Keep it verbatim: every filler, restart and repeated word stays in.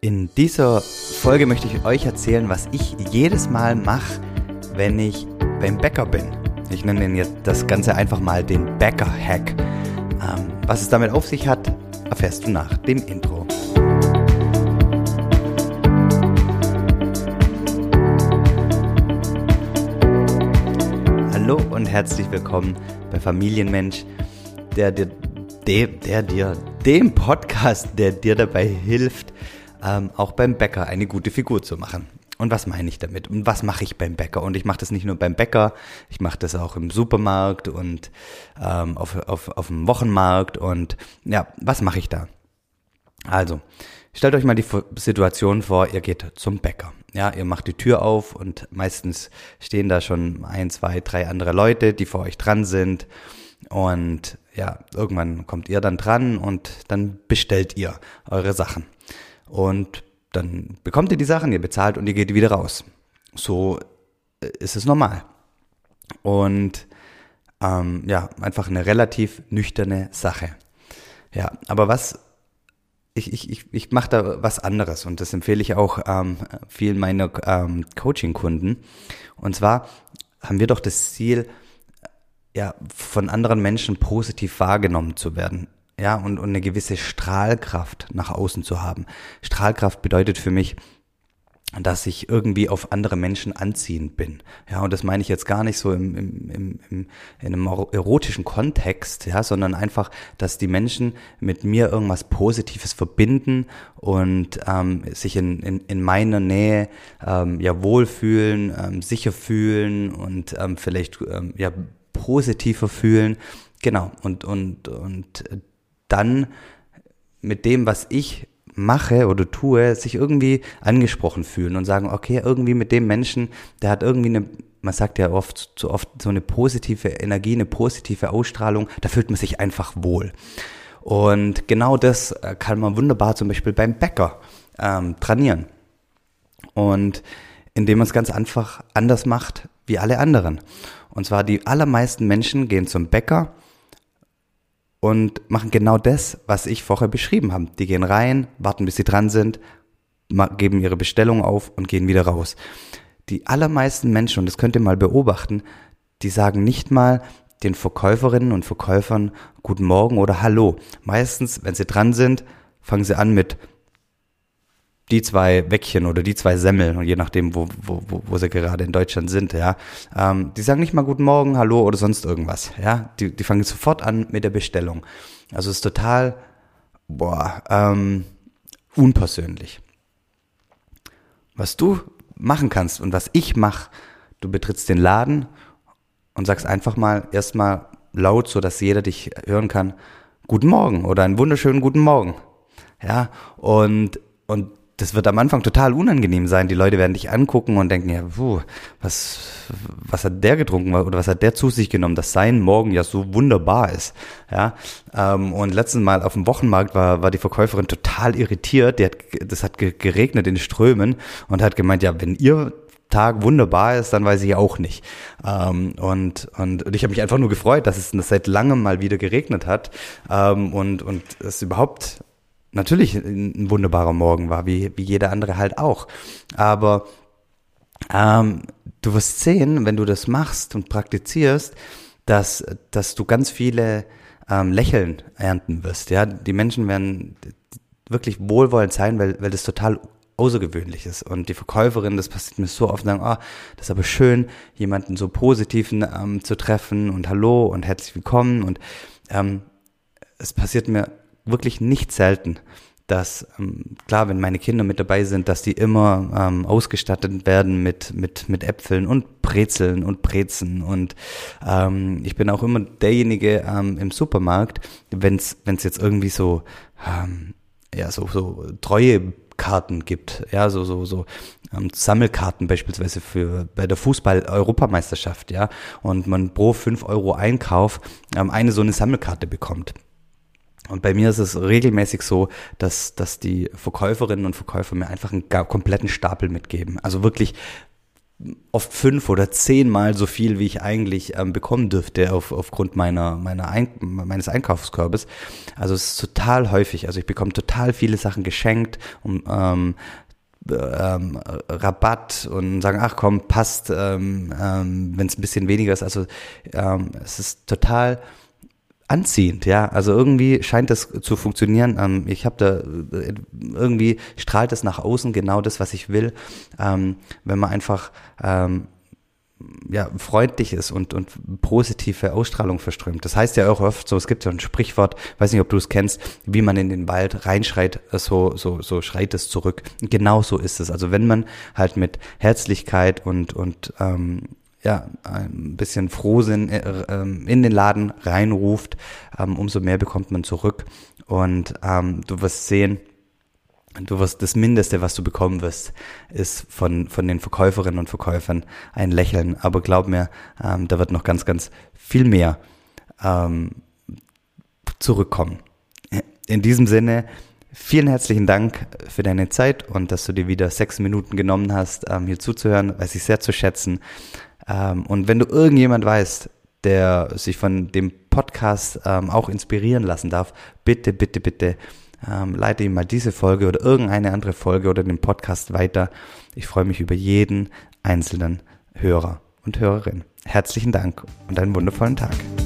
In dieser Folge möchte ich euch erzählen, was ich jedes Mal mache, wenn ich beim Bäcker bin. Ich nenne den jetzt das Ganze einfach mal den Bäcker-Hack. Ähm, was es damit auf sich hat, erfährst du nach dem Intro. Hallo und herzlich willkommen bei Familienmensch, der dir, der, der dir, dem Podcast, der dir dabei hilft, ähm, auch beim Bäcker eine gute Figur zu machen. Und was meine ich damit? Und was mache ich beim Bäcker? Und ich mache das nicht nur beim Bäcker, ich mache das auch im Supermarkt und ähm, auf, auf, auf dem Wochenmarkt. Und ja, was mache ich da? Also, stellt euch mal die Situation vor, ihr geht zum Bäcker. Ja, ihr macht die Tür auf und meistens stehen da schon ein, zwei, drei andere Leute, die vor euch dran sind. Und ja, irgendwann kommt ihr dann dran und dann bestellt ihr eure Sachen. Und dann bekommt ihr die Sachen, ihr bezahlt und ihr geht wieder raus. So ist es normal. Und ähm, ja, einfach eine relativ nüchterne Sache. Ja, aber was, ich, ich, ich, ich mache da was anderes und das empfehle ich auch ähm, vielen meiner ähm, Coaching-Kunden. Und zwar haben wir doch das Ziel, ja, von anderen Menschen positiv wahrgenommen zu werden. Ja, und, und eine gewisse Strahlkraft nach außen zu haben. Strahlkraft bedeutet für mich, dass ich irgendwie auf andere Menschen anziehend bin. Ja, und das meine ich jetzt gar nicht so im, im, im, im, in einem erotischen Kontext, ja, sondern einfach, dass die Menschen mit mir irgendwas Positives verbinden und ähm, sich in, in, in meiner Nähe ähm, ja wohlfühlen, ähm, sicher fühlen und ähm, vielleicht ähm, ja positiver fühlen. Genau, und, und, und dann mit dem, was ich mache oder tue, sich irgendwie angesprochen fühlen und sagen, okay, irgendwie mit dem Menschen, der hat irgendwie eine, man sagt ja oft so oft so eine positive Energie, eine positive Ausstrahlung, da fühlt man sich einfach wohl. Und genau das kann man wunderbar zum Beispiel beim Bäcker ähm, trainieren. Und indem man es ganz einfach anders macht wie alle anderen. Und zwar die allermeisten Menschen gehen zum Bäcker und machen genau das, was ich vorher beschrieben habe. Die gehen rein, warten, bis sie dran sind, geben ihre Bestellung auf und gehen wieder raus. Die allermeisten Menschen, und das könnt ihr mal beobachten, die sagen nicht mal den Verkäuferinnen und Verkäufern Guten Morgen oder Hallo. Meistens, wenn sie dran sind, fangen sie an mit die zwei Weckchen oder die zwei Semmeln, und je nachdem, wo, wo, wo, wo sie gerade in Deutschland sind, ja. Ähm, die sagen nicht mal Guten Morgen, Hallo oder sonst irgendwas, ja. Die, die fangen sofort an mit der Bestellung. Also es ist total, boah, ähm, unpersönlich. Was du machen kannst und was ich mache, du betrittst den Laden und sagst einfach mal erstmal laut, so dass jeder dich hören kann, Guten Morgen oder einen wunderschönen Guten Morgen, ja. Und, und das wird am Anfang total unangenehm sein. Die Leute werden dich angucken und denken, ja, puh, was, was hat der getrunken oder was hat der zu sich genommen, dass sein Morgen ja so wunderbar ist. Ja, ähm, und letztes Mal auf dem Wochenmarkt war, war die Verkäuferin total irritiert. Die hat, das hat geregnet in Strömen und hat gemeint, ja, wenn ihr Tag wunderbar ist, dann weiß ich auch nicht. Ähm, und, und, und ich habe mich einfach nur gefreut, dass es seit langem mal wieder geregnet hat ähm, und, und es überhaupt natürlich ein wunderbarer Morgen war, wie, wie jeder andere halt auch. Aber ähm, du wirst sehen, wenn du das machst und praktizierst, dass, dass du ganz viele ähm, Lächeln ernten wirst. Ja, die Menschen werden wirklich wohlwollend sein, weil, weil das total außergewöhnlich ist. Und die Verkäuferin, das passiert mir so oft, sagen, ah, oh, das ist aber schön, jemanden so positiven ähm, zu treffen und Hallo und herzlich willkommen. Und ähm, es passiert mir wirklich nicht selten, dass, ähm, klar, wenn meine Kinder mit dabei sind, dass die immer ähm, ausgestattet werden mit mit mit Äpfeln und Brezeln und Brezen und ähm, ich bin auch immer derjenige ähm, im Supermarkt, wenn es wenn es jetzt irgendwie so ähm, ja so so Treuekarten gibt, ja so so so ähm, Sammelkarten beispielsweise für bei der Fußball-Europameisterschaft, ja, und man pro fünf Euro Einkauf ähm, eine so eine Sammelkarte bekommt. Und bei mir ist es regelmäßig so, dass dass die Verkäuferinnen und Verkäufer mir einfach einen kompletten Stapel mitgeben. Also wirklich oft fünf oder zehnmal so viel, wie ich eigentlich ähm, bekommen dürfte auf, aufgrund meiner, meiner Ein- meines Einkaufskorbes. Also es ist total häufig. Also ich bekomme total viele Sachen geschenkt, um ähm, ähm, Rabatt und sagen, ach komm, passt, ähm, ähm, wenn es ein bisschen weniger ist. Also ähm, es ist total anziehend, ja, also irgendwie scheint das zu funktionieren. Ähm, ich habe da, äh, irgendwie strahlt es nach außen genau das, was ich will, ähm, wenn man einfach ähm, ja, freundlich ist und, und positive Ausstrahlung verströmt. Das heißt ja auch oft so, es gibt ja ein Sprichwort, weiß nicht, ob du es kennst, wie man in den Wald reinschreit, so, so, so schreit es zurück. Genau so ist es. Also wenn man halt mit Herzlichkeit und, und ähm, ja, ein bisschen Frohsinn äh, ähm, in den Laden reinruft, ähm, umso mehr bekommt man zurück. Und ähm, du wirst sehen, du wirst das Mindeste, was du bekommen wirst, ist von von den Verkäuferinnen und Verkäufern ein Lächeln. Aber glaub mir, ähm, da wird noch ganz, ganz viel mehr ähm, zurückkommen. In diesem Sinne, vielen herzlichen Dank für deine Zeit und dass du dir wieder sechs Minuten genommen hast, ähm, hier zuzuhören, weiß ich sehr zu schätzen. Ähm, und wenn du irgendjemand weißt, der sich von dem Podcast ähm, auch inspirieren lassen darf, bitte, bitte, bitte ähm, leite ihm mal diese Folge oder irgendeine andere Folge oder den Podcast weiter. Ich freue mich über jeden einzelnen Hörer und Hörerin. Herzlichen Dank und einen wundervollen Tag.